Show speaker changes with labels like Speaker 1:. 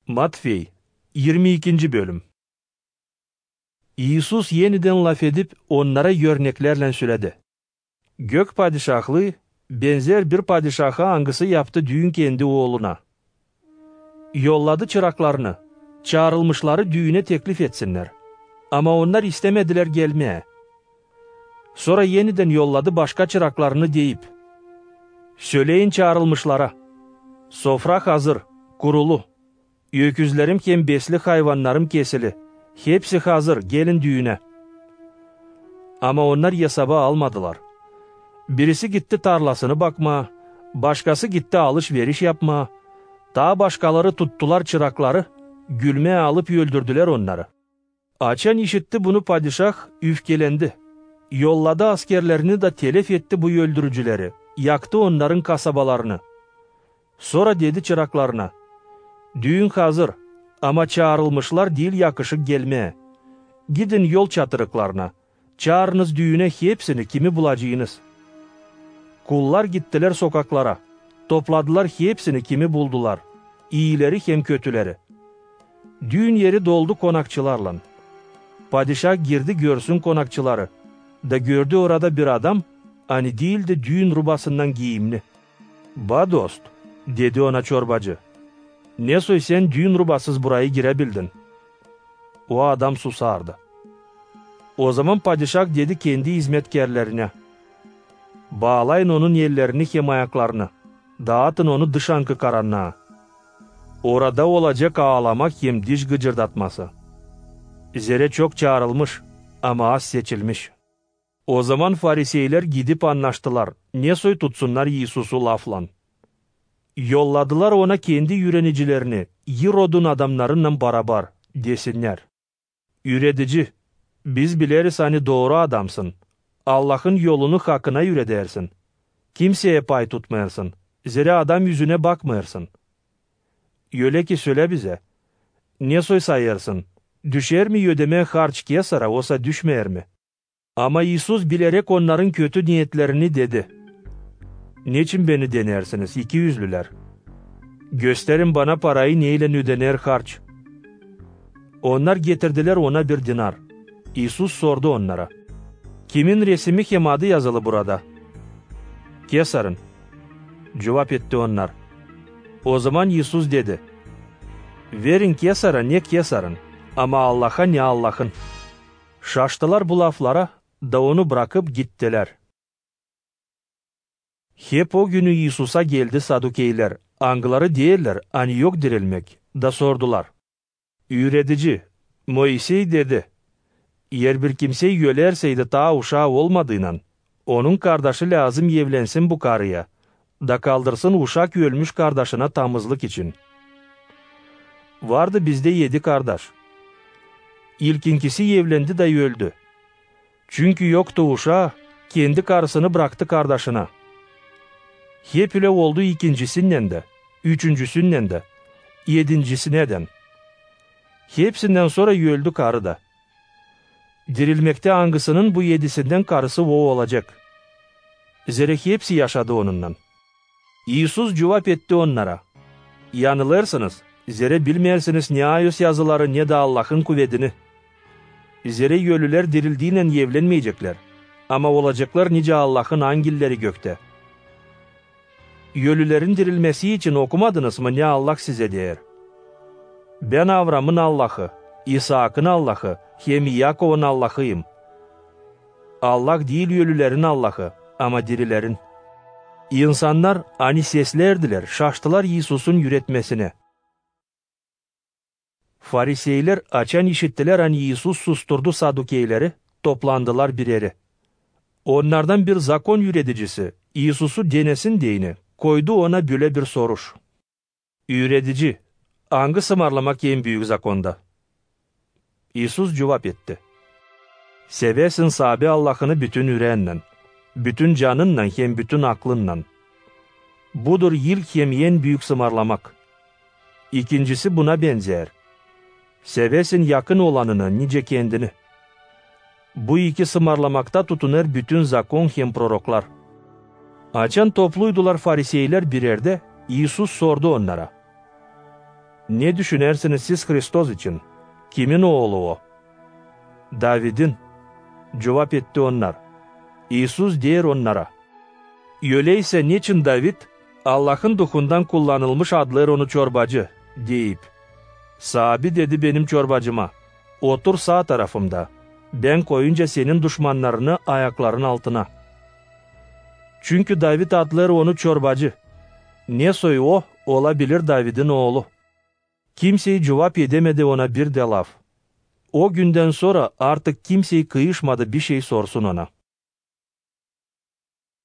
Speaker 1: Matvey 22. bölüm. İsus yeniden laf edip onlara örneklerle söyledi. Gök padişahlığı benzer bir padişaha hangisi yaptı düğün kendi oğluna. Yolladı çıraklarını, çağrılmışları düğüne teklif etsinler. Ama onlar istemediler gelmeye. Sonra yeniden yolladı başka çıraklarını deyip, söyleyin çağrılmışlara, sofra hazır, kurulu. Öküzlerim hem besli hayvanlarım kesili. Hepsi hazır, gelin düğüne. Ama onlar hesaba almadılar. Birisi gitti tarlasını bakma, başkası gitti alışveriş yapma. Daha başkaları tuttular çırakları, gülmeye alıp öldürdüler onları. Açan işitti bunu padişah, üfkelendi. Yolladı askerlerini de telef etti bu öldürücüleri, yaktı onların kasabalarını. Sonra dedi çıraklarına, düğün hazır ama çağrılmışlar değil yakışık gelmeye. Gidin yol çatırıklarına, çağırınız düğüne hepsini kimi bulacağınız. Kullar gittiler sokaklara, topladılar hepsini kimi buldular, iyileri hem kötüleri. Düğün yeri doldu konakçılarla. Padişah girdi görsün konakçıları, da gördü orada bir adam, hani değil de düğün rubasından giyimli. "Ba dost," dedi ona çorbacı, "ne soy sen düğün rubasız buraya girebildin?" O adam susardı. O zaman padişah dedi kendi hizmetkarlarına, "Bağlayın onun ellerini hem ayaklarını, dağıtın onu dışankı karanlığa. Orada olacak ağlamak hem diş gıcırdatması. Zere çok çağrılmış ama az seçilmiş." O zaman fariseyler gidip anlaştılar, ne soy tutsunlar İsus'u laflan. Yolladılar ona kendi yürenicilerini, Yirod'un adamlarıyla beraber desinler. "Üretici, biz bileriz hani doğru adamsın. Allah'ın yolunu hakkına yüredersin. Kimseye pay tutmayarsın. Zira adam yüzüne bakmayarsın. Öyle ki söyle bize, ne soy sayarsın? Düşer mi ödeme harç Kesar'a, olsa düşmeyer mi?" Ama İsus bilerek onların kötü niyetlerini dedi. "Niçin beni denersiniz iki yüzlüler? Gösterin bana parayı neyle ödenir harç." Onlar getirdiler ona bir dinar. İsus sordu onlara, "Kimin resmi hem adı yazılı burada?" "Kesar'ın," cevap etti onlar. O zaman İsus dedi, "Verin Kesar'a ne Kesar'ın, ama Allah'a ne Allah'ın." Şaştılar bu laflara, da onu bırakıp gittiler. Hep o günü İsus'a geldi Sadukeyler, angıları değiller, hani yok dirilmek, da sordular. "Üretici, Moisey dedi, eğer bir kimseyi yölerseydi ta uşağı olmadığından, onun kardeşi lazım evlensin bu karıya, da kaldırsın uşak ölmüş kardeşine tamızlık için. Vardı bizde 7 kardeş. İlkinkisi evlendi da öldü. Çünkü yoktu uşağı, kendi karısını bıraktı kardeşine. Hep öyle oldu ikincisinden de, üçüncüsünden de, 7.'sinden. Hepsinden sonra öldü karı da. Dirilmekte hangısının bu 7'sinden karısı o olacak. Zira hepsi yaşadı onunla." İsus cevap etti onlara, "Yanılırsınız, zira bilmeyersiniz ne ayos yazıları ne de Allah'ın kuvvetini. Zira ölüler dirildiğiyle evlenmeyecekler, ama olacaklar nice Allah'ın angilleri gökte. Ölülerin dirilmesi için okumadınız mı ne Allah size der? Ben Avram'ın Allah'ı, İshak'ın Allah'ı, hem Yakov'un Allah'ıyım. Allah değil ölülerin Allah'ı, ama dirilerin." İnsanlar ani seslerdiler, şaştılar İsus'un yüretmesine. Fariseyler açan işittiler hani İsus susturdu Sadukeyleri, toplandılar bir yere. Onlardan bir zakon yüreticisi, İsus'u denesin diyene, koydu ona böyle bir soruş. "Üretici, hangi sımarlamak en büyük zakonda?" İsus cevap etti. "Sevesin sahibi Allah'ını bütün yüreğinle, bütün canınla hem bütün aklınla. Budur ilk hem en büyük sımarlamak. İkincisi buna benzer. Sevesin yakın olanını nice kendini. Bu iki sımarlamakta tutunur bütün zakon hem proroklar." Açan topluydular fariseyler bir yerde, İsus sordu onlara, Ne düşünersiniz siz Hristos için? Kimin oğlu o? David'in. Cevap etti onlar. İsus der onlara. Öyleyse niçin David, Allah'ın duhundan kullanılmış adlar onu çorbacı, deyip, sahabi dedi benim çorbacıma, otur sağ tarafımda, ben koyunca senin düşmanlarını ayakların altına. Çünkü David adları onu çorbacı. Ne soy o, olabilir David'in oğlu. Kimseyi cevap edemedi ona bir de laf. O günden sonra artık kimseyi kıyışmadı bir şey sorsun ona.